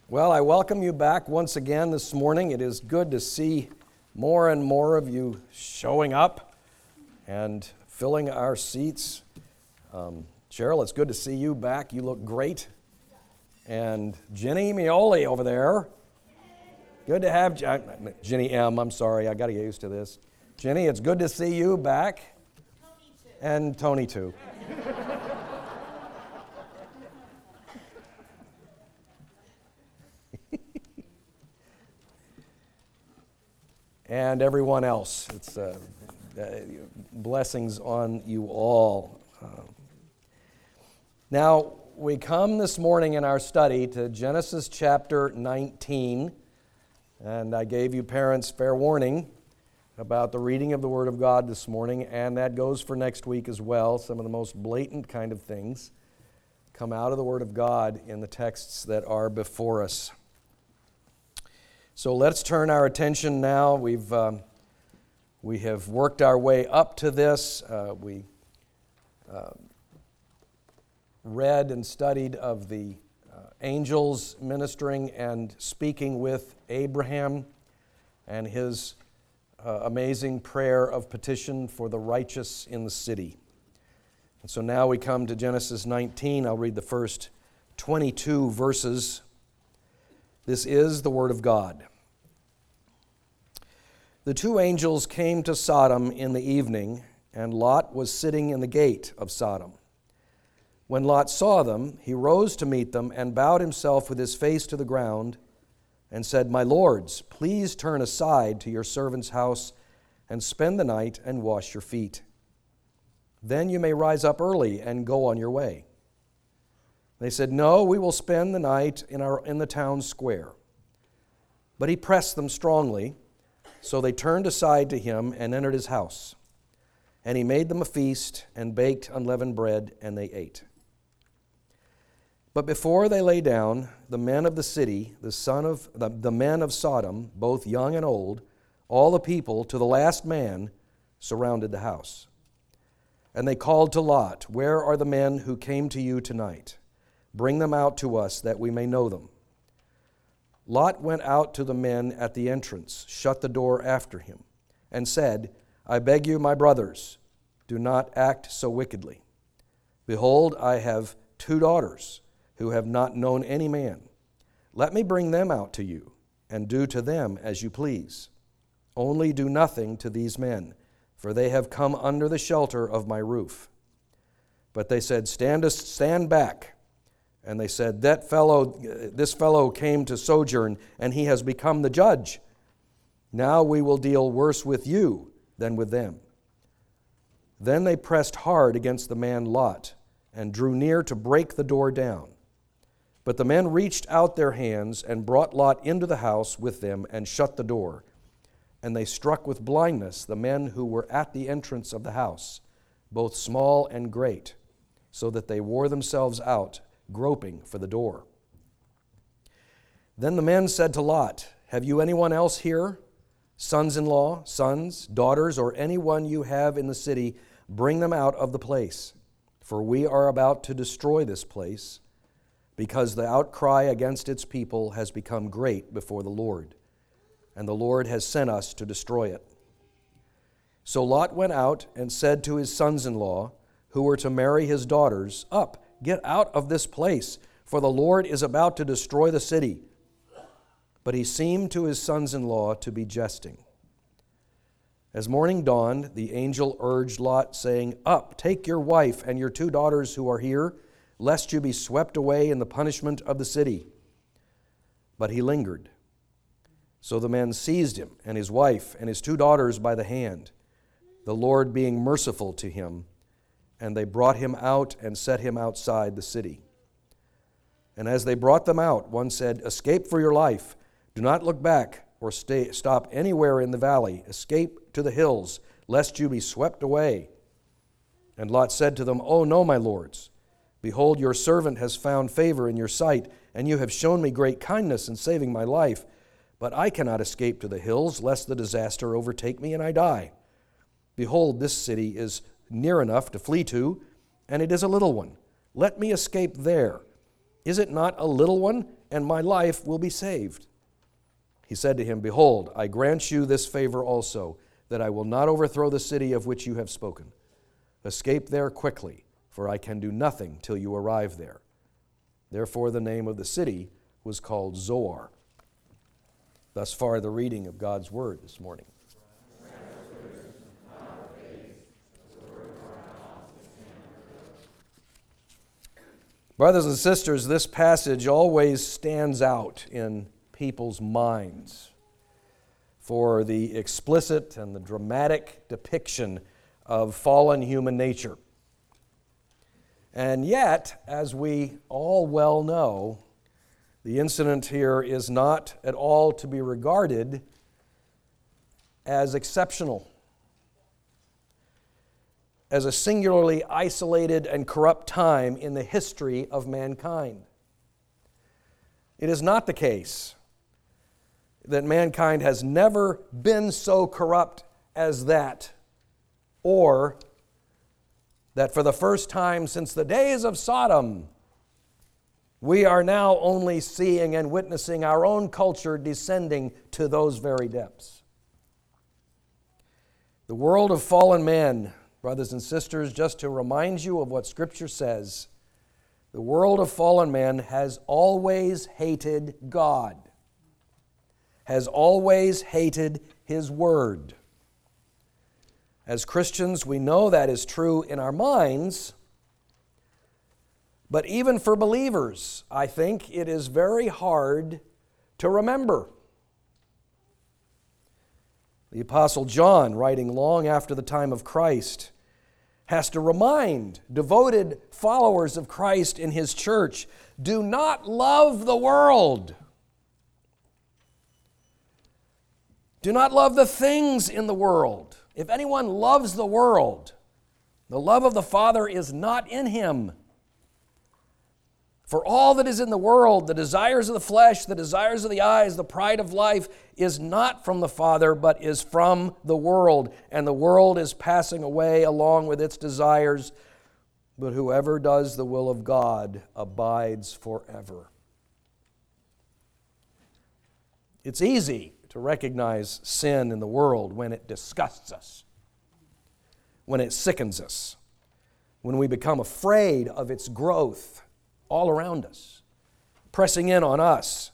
Well, I welcome you back once again this morning. It is good to see more and more of you showing up and filling our seats. Cheryl, it's good to see you back. You look great. And Jenny Mioli over there. Good to have Jenny M. I'm sorry, I got to get used to this. Jenny, it's good to see you back. Tony too. And Tony too. And everyone else. It's blessings on you all. Now, we come this morning in our study to Genesis chapter 19, and I gave you parents fair warning about the reading of the Word of God this morning, and that goes for next week as well. Some of the most blatant kind of things come out of the Word of God in the texts that are before us. So let's turn our attention now. We have worked our way up to this. We read and studied of the angels ministering and speaking with Abraham and his amazing prayer of petition for the righteous in the city. And so now we come to Genesis 19. I'll read the first 22 verses. This is the Word of God. The two angels came to Sodom in the evening, and Lot was sitting in the gate of Sodom. When Lot saw them, he rose to meet them and bowed himself with his face to the ground and said, "My lords, please turn aside to your servant's house and spend the night and wash your feet. Then you may rise up early and go on your way." They said, "No, we will spend the night in the town square." But he pressed them strongly, so they turned aside to him and entered his house. And he made them a feast and baked unleavened bread, and they ate. But before they lay down, the men of the city, the men of Sodom, both young and old, all the people to the last man, surrounded the house. And they called to Lot, "Where are the men who came to you tonight? Bring them out to us that we may know them." Lot went out to the men at the entrance, shut the door after him, and said, "I beg you, my brothers, do not act so wickedly. Behold, I have 2 daughters who have not known any man. Let me bring them out to you, and do to them as you please. Only do nothing to these men, for they have come under the shelter of my roof." But they said, Stand back." And they said, "This fellow came to sojourn, and he has become the judge. Now we will deal worse with you than with them." Then they pressed hard against the man Lot, and drew near to break the door down. But the men reached out their hands and brought Lot into the house with them and shut the door. And they struck with blindness the men who were at the entrance of the house, both small and great, so that they wore themselves out, groping for the door. Then the men said to Lot, "Have you anyone else here? Sons-in-law, sons, daughters, or anyone you have in the city, bring them out of the place. For we are about to destroy this place, because the outcry against its people has become great before the Lord, and the Lord has sent us to destroy it." So Lot went out and said to his sons-in-law, who were to marry his daughters, "Up, get out of this place, for the Lord is about to destroy the city." But he seemed to his sons-in-law to be jesting. As morning dawned, the angel urged Lot, saying, "Up, take your wife and your 2 daughters who are here, lest you be swept away in the punishment of the city." But he lingered. So the men seized him and his wife and his 2 daughters by the hand, the Lord being merciful to him, and they brought him out and set him outside the city. And as they brought them out, one said, "Escape for your life. Do not look back or stop anywhere in the valley. Escape to the hills, lest you be swept away." And Lot said to them, "Oh no, my lords. Behold, your servant has found favor in your sight, and you have shown me great kindness in saving my life. But I cannot escape to the hills, lest the disaster overtake me and I die. Behold, this city is near enough to flee to, and it is a little one. Let me escape there. Is it not a little one, and my life will be saved?" He said to him, "Behold, I grant you this favor also, that I will not overthrow the city of which you have spoken. Escape there quickly, for I can do nothing till you arrive there." Therefore the name of the city was called Zoar. Thus far the reading of God's Word this morning. Brothers and sisters, this passage always stands out in people's minds for the explicit and the dramatic depiction of fallen human nature. And yet, as we all well know, the incident here is not at all to be regarded as exceptional, as a singularly isolated and corrupt time in the history of mankind. It is not the case that mankind has never been so corrupt as that, or that for the first time since the days of Sodom, we are now only seeing and witnessing our own culture descending to those very depths. The world of fallen men, brothers and sisters, just to remind you of what Scripture says, the world of fallen man has always hated God, has always hated His Word. As Christians, we know that is true in our minds, but even for believers, I think it is very hard to remember. The Apostle John, writing long after the time of Christ, has to remind devoted followers of Christ in his church, do not love the world. Do not love the things in the world. If anyone loves the world, the love of the Father is not in him. For all that is in the world, the desires of the flesh, the desires of the eyes, the pride of life, is not from the Father, but is from the world. And the world is passing away along with its desires, but whoever does the will of God abides forever. It's easy to recognize sin in the world when it disgusts us, when it sickens us, when we become afraid of its growth all around us, pressing in on us.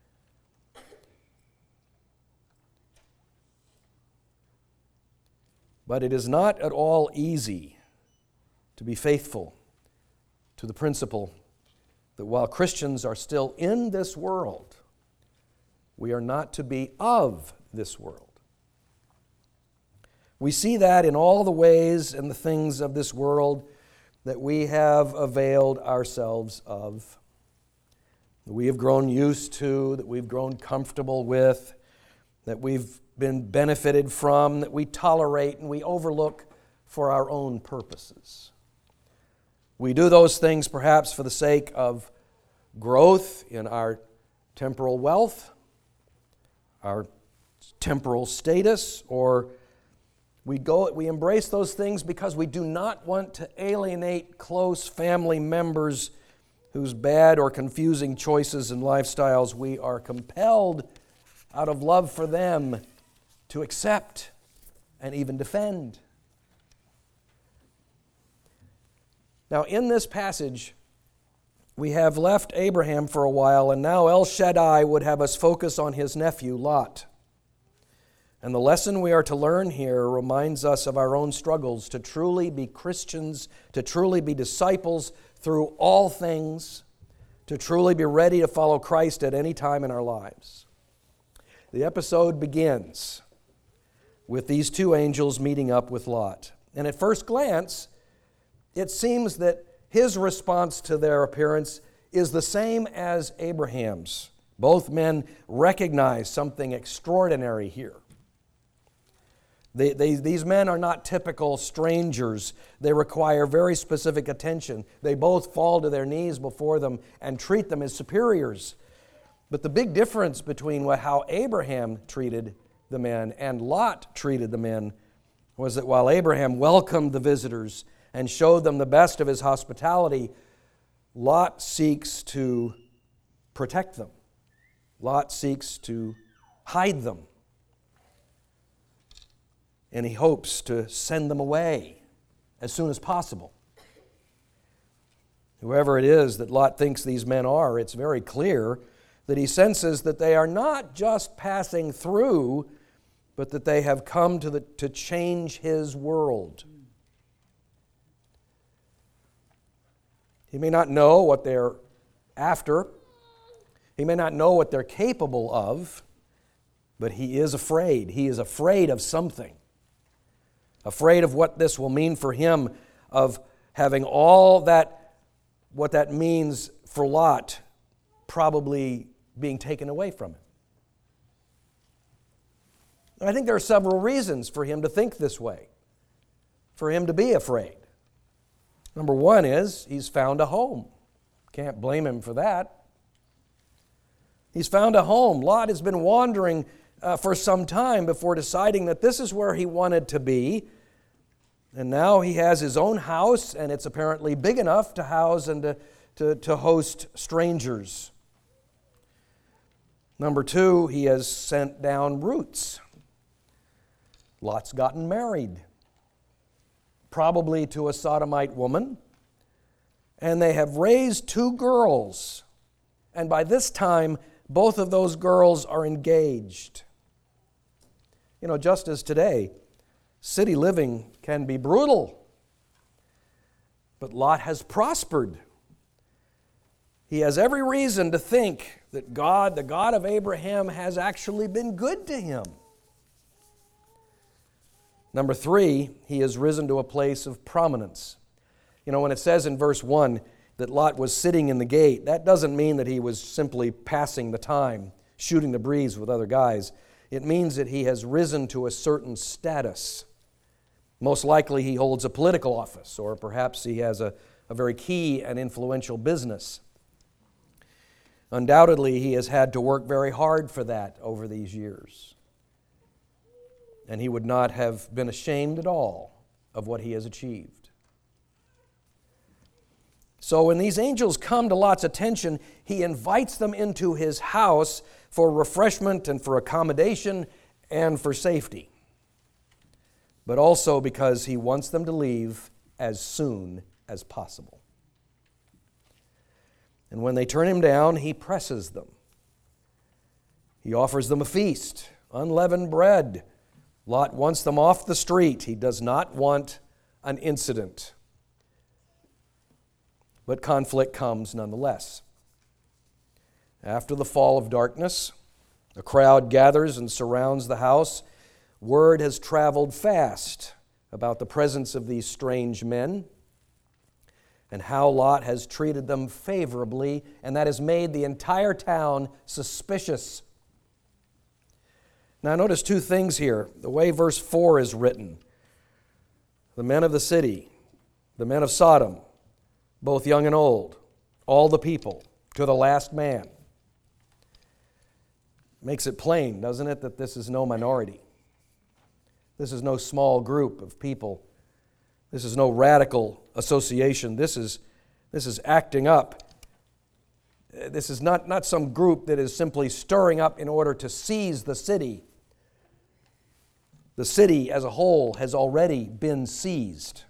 But it is not at all easy to be faithful to the principle that while Christians are still in this world, we are not to be of this world. We see that in all the ways and the things of this world that we have availed ourselves of, that we have grown used to, that we've grown comfortable with, that we've been benefited from, that we tolerate and we overlook for our own purposes. We do those things perhaps for the sake of growth in our temporal wealth, our temporal status, or we embrace those things because we do not want to alienate close family members whose bad or confusing choices and lifestyles we are compelled, out of love for them, to accept and even defend. Now, in this passage, we have left Abraham for a while, and now El Shaddai would have us focus on his nephew, Lot. And the lesson we are to learn here reminds us of our own struggles to truly be Christians, to truly be disciples through all things, to truly be ready to follow Christ at any time in our lives. The episode begins with these two angels meeting up with Lot. And at first glance, it seems that his response to their appearance is the same as Abraham's. Both men recognize something extraordinary here. These men are not typical strangers. They require very specific attention. They both fall to their knees before them and treat them as superiors. But the big difference between how Abraham treated the men and Lot treated the men was that while Abraham welcomed the visitors and showed them the best of his hospitality, Lot seeks to protect them. Lot seeks to hide them. And he hopes to send them away as soon as possible. Whoever it is that Lot thinks these men are, it's very clear that he senses that they are not just passing through, but that they have come to change his world. He may not know what they're after. He may not know what they're capable of, but he is afraid. He is afraid of something. Afraid of what this will mean for him, of having all that, what that means for Lot probably being taken away from him. And I think there are several reasons for him to think this way, for him to be afraid. Number one is he's found a home. Can't blame him for that. He's found a home. Lot has been wandering for some time before deciding that this is where he wanted to be. And now he has his own house, and it's apparently big enough to house and to host strangers. Number two, he has sent down roots. Lot's gotten married, probably to a Sodomite woman, and they have raised two girls. And by this time, both of those girls are engaged. You know, just as today, city living can be brutal, but Lot has prospered. He has every reason to think that God, the God of Abraham, has actually been good to him. Number three, he has risen to a place of prominence. You know, when it says in verse 1 that Lot was sitting in the gate, that doesn't mean that he was simply passing the time, shooting the breeze with other guys. It means that he has risen to a certain status. Most likely he holds a political office, or perhaps he has a very key and influential business. Undoubtedly, he has had to work very hard for that over these years. And he would not have been ashamed at all of what he has achieved. So when these angels come to Lot's attention, he invites them into his house for refreshment and for accommodation and for safety. But also because he wants them to leave as soon as possible. And when they turn him down, he presses them. He offers them a feast, unleavened bread. Lot wants them off the street. He does not want an incident. But conflict comes nonetheless. After the fall of darkness, a crowd gathers and surrounds the house. Word has traveled fast about the presence of these strange men and how Lot has treated them favorably, and that has made the entire town suspicious. Now notice two things here. The way verse 4 is written. The men of the city, the men of Sodom, both young and old, all the people, to the last man. Makes it plain, doesn't it, that this is no minority. This is no small group of people. This is no radical association. This is acting up. This is not some group that is simply stirring up in order to seize the city. The city as a whole has already been seized.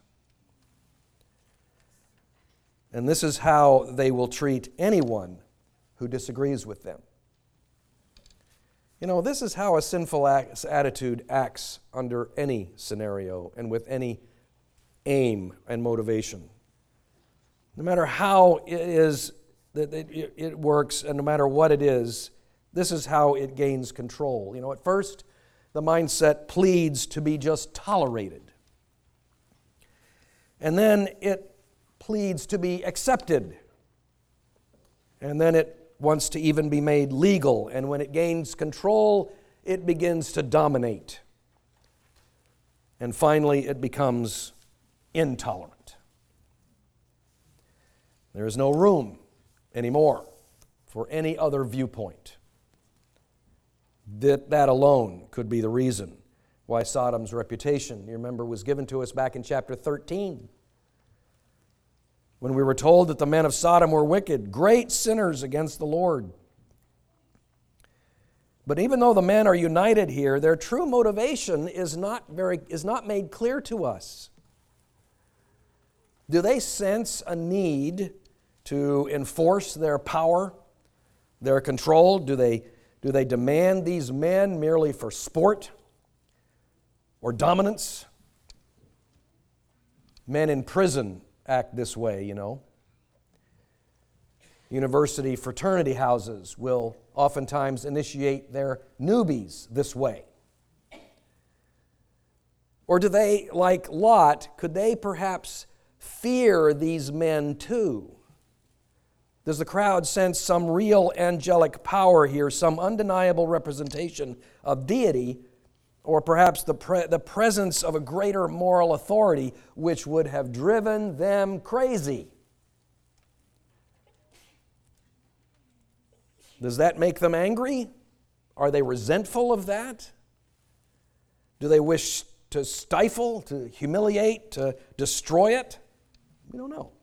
And this is how they will treat anyone who disagrees with them. You know, this is how a sinful attitude acts under any scenario and with any aim and motivation. No matter how it is that it works and no matter what it is, this is how it gains control. You know, at first, the mindset pleads to be just tolerated. And then it pleads to be accepted. And then it wants to even be made legal. And when it gains control, it begins to dominate. And finally, it becomes intolerant. There is no room anymore for any other viewpoint. That alone could be the reason why Sodom's reputation, you remember, was given to us back in chapter 13. when we were told that the men of Sodom were wicked, great sinners against the Lord. But even though the men are united here, their true motivation is not made clear to us. Do they sense a need to enforce their power, their control? Do they demand these men merely for sport or dominance? Men in prison act this way, you know. University fraternity houses will oftentimes initiate their newbies this way. Or do they, like Lot, could they perhaps fear these men too? Does the crowd sense some real angelic power here, some undeniable representation of deity, or perhaps the presence of a greater moral authority which would have driven them crazy? Does that make them angry? Are they resentful of that? Do they wish to stifle, to humiliate, to destroy it? We don't know.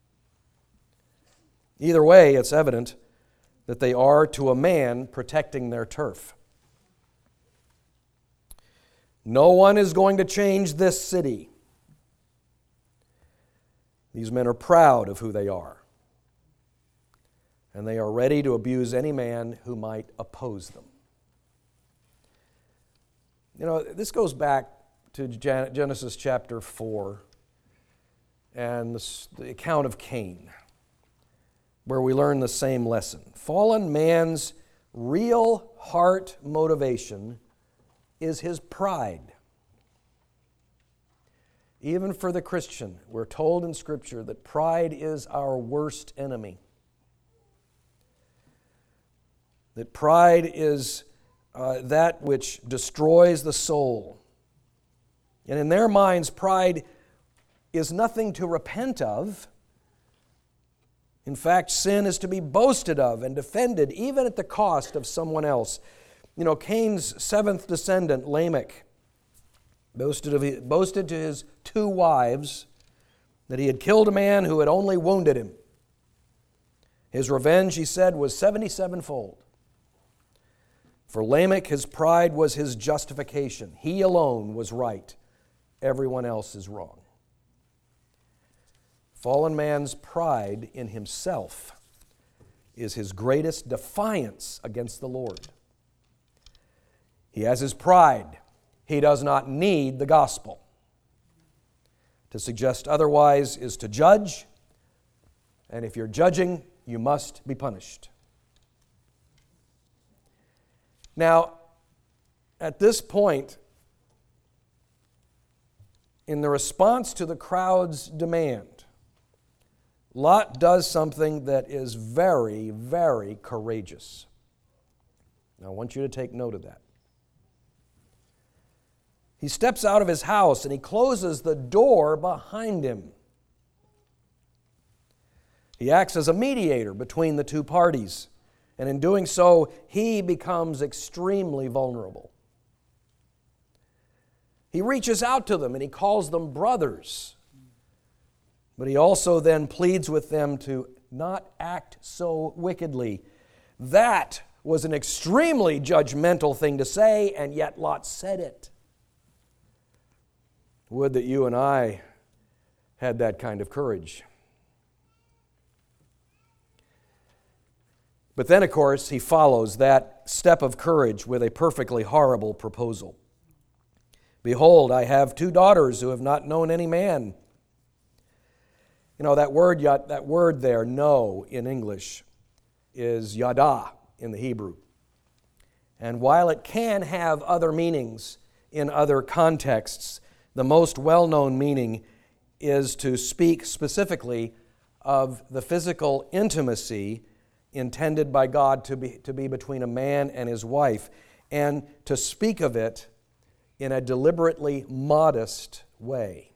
Either way, it's evident that they are, to a man, protecting their turf. No one is going to change this city. These men are proud of who they are, and they are ready to abuse any man who might oppose them. You know, this goes back to Genesis chapter 4 and the account of Cain, where we learn the same lesson. Fallen man's real heart motivation is his pride. Even for the Christian, we're told in Scripture that pride is our worst enemy. That pride is that which destroys the soul. And in their minds, pride is nothing to repent of. In fact, sin is to be boasted of and defended, even at the cost of someone else. You know, Cain's seventh descendant, Lamech, boasted to his 2 wives that he had killed a man who had only wounded him. His revenge, he said, was 77-fold. For Lamech, his pride was his justification. He alone was right. Everyone else is wrong. Fallen man's pride in himself is his greatest defiance against the Lord. He has his pride. He does not need the gospel. To suggest otherwise is to judge, and if you're judging, you must be punished. Now, at this point, in the response to the crowd's demand, Lot does something that is very, very courageous. Now, I want you to take note of that. He steps out of his house and he closes the door behind him. He acts as a mediator between the two parties, and in doing so, he becomes extremely vulnerable. He reaches out to them and he calls them brothers. But he also then pleads with them to not act so wickedly. That was an extremely judgmental thing to say, and yet Lot said it. Would that you and I had that kind of courage. But then, of course, he follows that step of courage with a perfectly horrible proposal. Behold, I have 2 daughters who have not known any man. You know, that word there, know, in English, is yada in the Hebrew. And while it can have other meanings in other contexts, the most well-known meaning is to speak specifically of the physical intimacy intended by God to be between a man and his wife, and to speak of it in a deliberately modest way.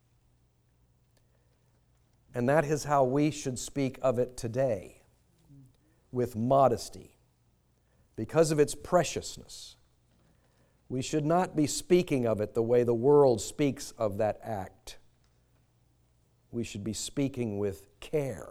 And that is how we should speak of it today, with modesty. Because of its preciousness, we should not be speaking of it the way the world speaks of that act. we should be speaking with care.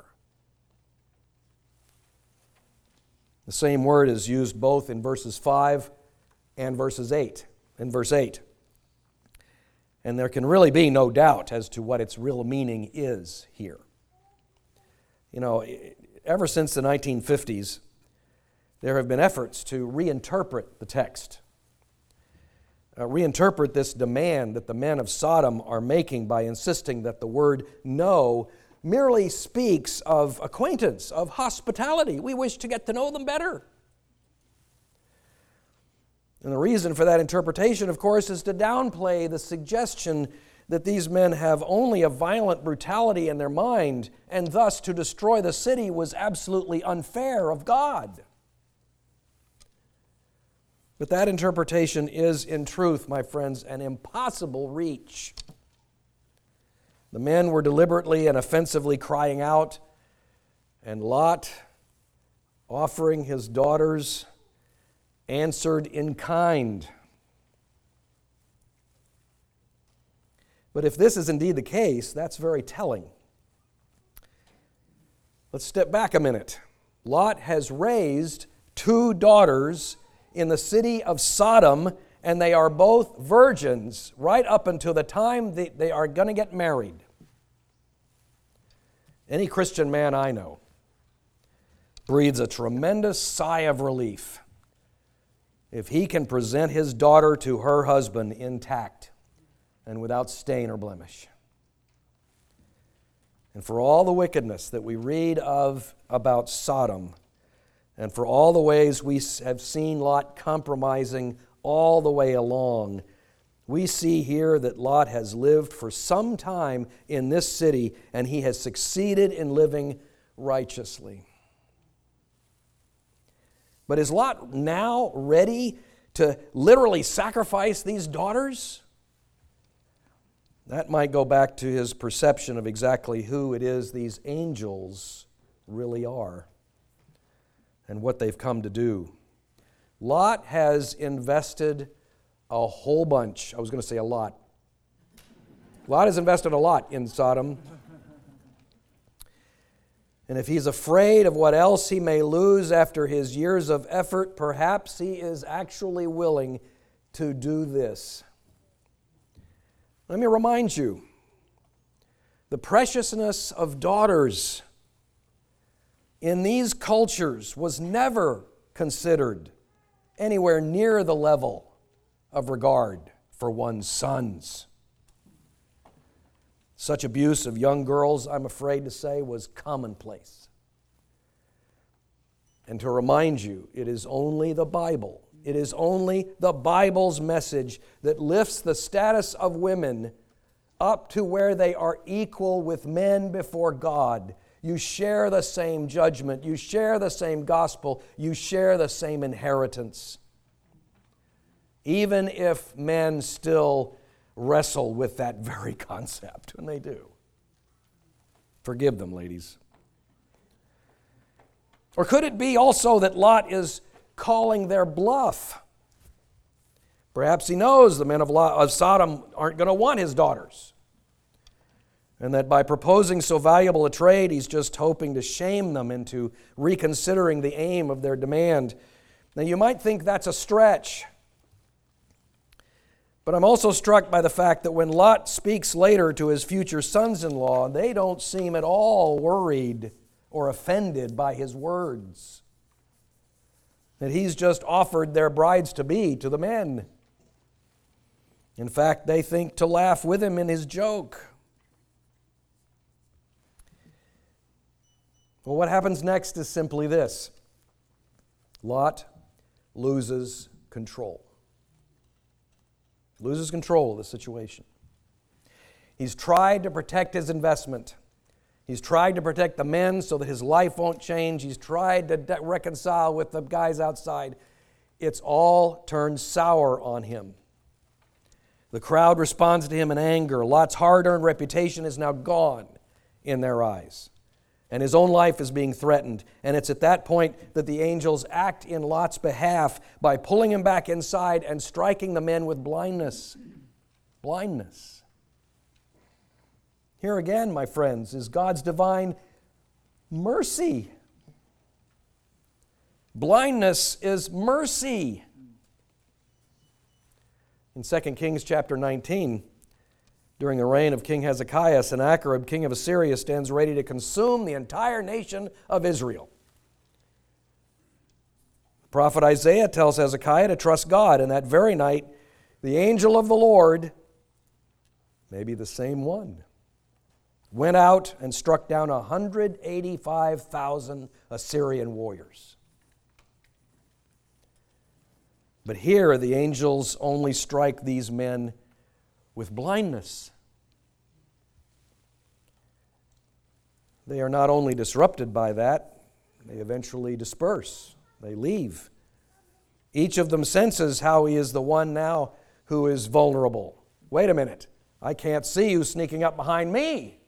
The same word is used both in verses 5 and verses 8. In verse 8. And there can really be no doubt as to what its real meaning is here. You know, ever since the 1950s, there have been efforts to reinterpret the text. Reinterpret this demand that the men of Sodom are making by insisting that the word know merely speaks of acquaintance, of hospitality. We wish to get to know them better. And the reason for that interpretation, of course, is to downplay the suggestion that these men have only a violent brutality in their mind, and thus to destroy the city was absolutely unfair of God. But that interpretation is, in truth, my friends, an impossible reach. The men were deliberately and offensively crying out, and Lot, offering his daughters, answered in kind. But if this is indeed the case, that's very telling. Let's step back a minute. Lot has raised 2 daughters in the city of Sodom, and they are both virgins right up until the time they are going to get married. Any Christian man I know breathes a tremendous sigh of relief if he can present his daughter to her husband intact and without stain or blemish. And for all the wickedness that we read of about Sodom, and for all the ways we have seen Lot compromising all the way along, we see here that Lot has lived for some time in this city, and he has succeeded in living righteously. But is Lot now ready to literally sacrifice these daughters? That might go back to his perception of exactly who it is these angels really are and what they've come to do. Lot has invested a whole bunch. I was going to say a lot. Lot has invested a lot in Sodom. And if he's afraid of what else he may lose after his years of effort, perhaps he is actually willing to do this. Let me remind you, the preciousness of daughters in these cultures was never considered anywhere near the level of regard for one's sons. Such abuse of young girls, I'm afraid to say, was commonplace. And to remind you, it is only the Bible. It is only the Bible's message that lifts the status of women up to where they are equal with men before God. You share the same judgment. You share the same gospel. You share the same inheritance. Even if men still wrestle with that very concept, and they do. Forgive them, ladies. Or could it be also that Lot is calling their bluff? Perhaps he knows the men of Sodom aren't going to want his daughters, and that by proposing so valuable a trade, he's just hoping to shame them into reconsidering the aim of their demand. Now, you might think that's a stretch, but I'm also struck by the fact that when Lot speaks later to his future sons-in-law, they don't seem at all worried or offended by his words. That he's just offered their brides-to-be to the men. In fact, they think to laugh with him in his joke. Well, what happens next is simply this. Lot loses control. Loses control of the situation. He's tried to protect his investment. He's tried to protect the men so that his life won't change. He's tried to reconcile with the guys outside. It's all turned sour on him. The crowd responds to him in anger. Lot's hard-earned reputation is now gone in their eyes. And his own life is being threatened. And it's at that point that the angels act in Lot's behalf by pulling him back inside and striking the men with blindness. Blindness. Here again, my friends, is God's divine mercy. Blindness is mercy. In 2 Kings chapter 19, during the reign of King Hezekiah, Sennacherib, king of Assyria, stands ready to consume the entire nation of Israel. The prophet Isaiah tells Hezekiah to trust God, and that very night, the angel of the Lord, maybe the same one, went out and struck down 185,000 Assyrian warriors. But here, the angels only strike these men with blindness. They are not only disrupted by that, they eventually disperse. They leave. Each of them senses how he is the one now who is vulnerable. Wait a minute, I can't see you sneaking up behind me.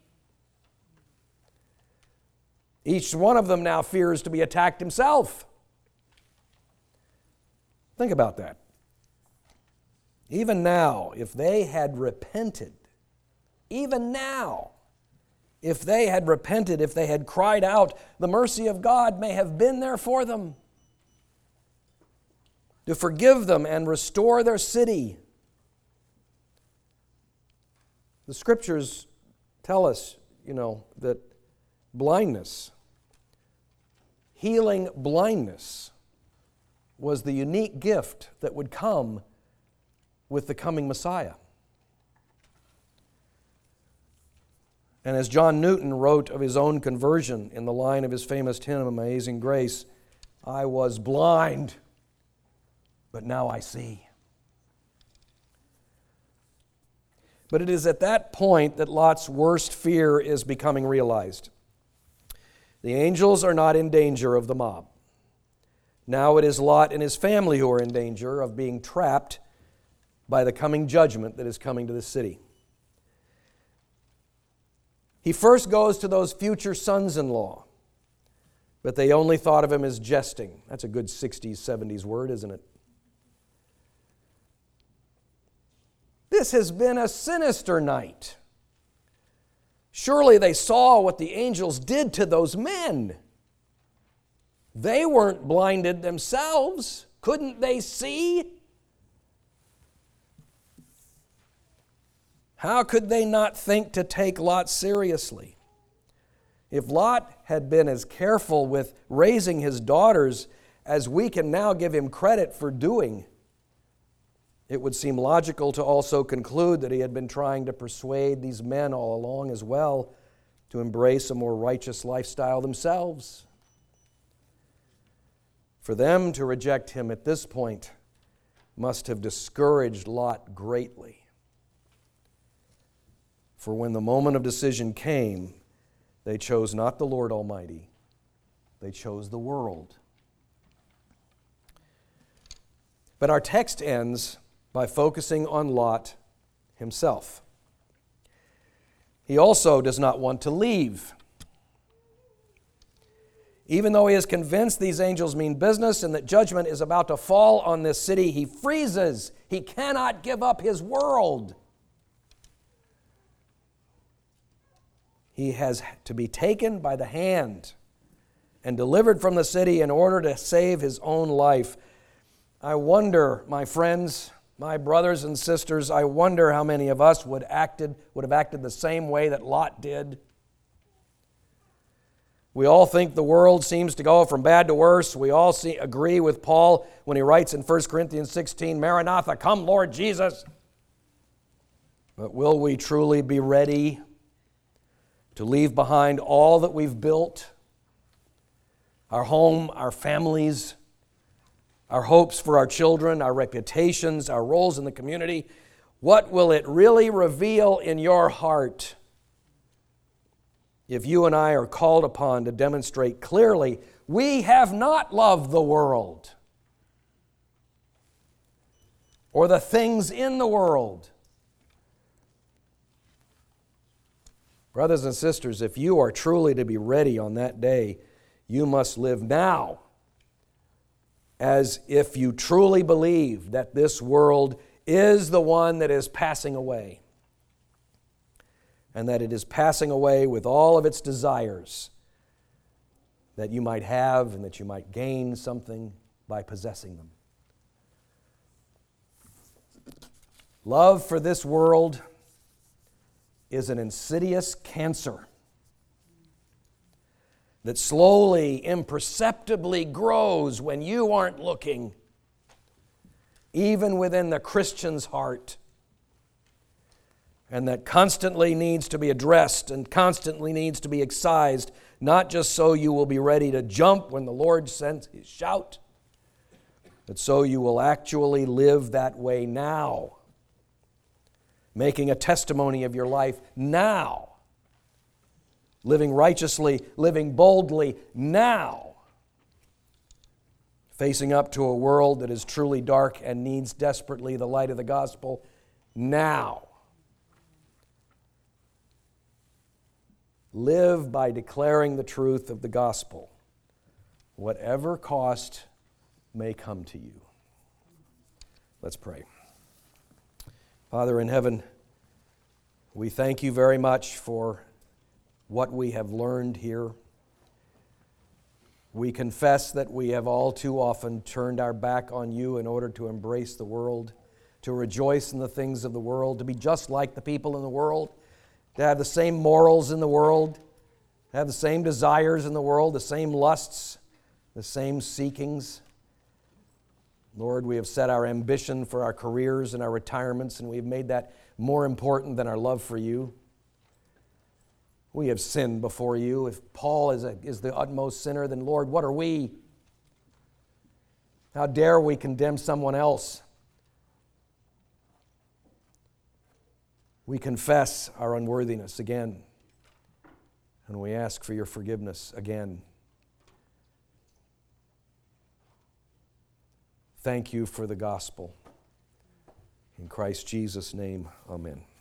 Each one of them now fears to be attacked himself. Think about that. Even now, if they had repented, if they had cried out, the mercy of God may have been there for them to forgive them and restore their city. The Scriptures tell us, that blindness, healing blindness, was the unique gift that would come with the coming Messiah. And as John Newton wrote of his own conversion in the line of his famous hymn, Amazing Grace, I was blind, but now I see. But it is at that point that Lot's worst fear is becoming realized. The angels are not in danger of the mob. Now it is Lot and his family who are in danger of being trapped by the coming judgment that is coming to the city. He first goes to those future sons-in-law, but they only thought of him as jesting. That's a good 60s, 70s word, isn't it? This has been a sinister night. Surely they saw what the angels did to those men. They weren't blinded themselves. Couldn't they see? How could they not think to take Lot seriously? If Lot had been as careful with raising his daughters as we can now give him credit for doing, it would seem logical to also conclude that he had been trying to persuade these men all along as well to embrace a more righteous lifestyle themselves. For them to reject him at this point must have discouraged Lot greatly. For when the moment of decision came, they chose not the Lord Almighty, they chose the world. But our text ends by focusing on Lot himself. He also does not want to leave. Even though he is convinced these angels mean business and that judgment is about to fall on this city, he freezes. He cannot give up his world. He has to be taken by the hand and delivered from the city in order to save his own life. I wonder, my friends, my brothers and sisters, I wonder how many of us would have acted the same way that Lot did. We all think the world seems to go from bad to worse. We all agree with Paul when he writes in 1 Corinthians 16, Maranatha, come Lord Jesus. But will we truly be ready to leave behind all that we've built, our home, our families, our hopes for our children, our reputations, our roles in the community? What will it really reveal in your heart if you and I are called upon to demonstrate clearly we have not loved the world or the things in the world? Brothers and sisters, if you are truly to be ready on that day, you must live now as if you truly believe that this world is the one that is passing away. and that it is passing away with all of its desires, that you might have and that you might gain something by possessing them. Love for this world is an insidious cancer that slowly, imperceptibly grows when you aren't looking, even within the Christian's heart, and that constantly needs to be addressed and constantly needs to be excised, not just so you will be ready to jump when the Lord sends His shout, but so you will actually live that way now, making a testimony of your life now, living righteously, living boldly now, facing up to a world that is truly dark and needs desperately the light of the gospel now. Live by declaring the truth of the gospel, whatever cost may come to you. Let's pray. Father in heaven, we thank you very much for what we have learned here. We confess that we have all too often turned our back on you in order to embrace the world, to rejoice in the things of the world, to be just like the people in the world, to have the same morals in the world, to have the same desires in the world, the same lusts, the same seekings. Lord, we have set our ambition for our careers and our retirements, and we have made that more important than our love for you. We have sinned before you. If Paul is the utmost sinner, then Lord, what are we? How dare we condemn someone else? We confess our unworthiness again, and we ask for your forgiveness again. Thank you for the gospel. In Christ Jesus' name, amen.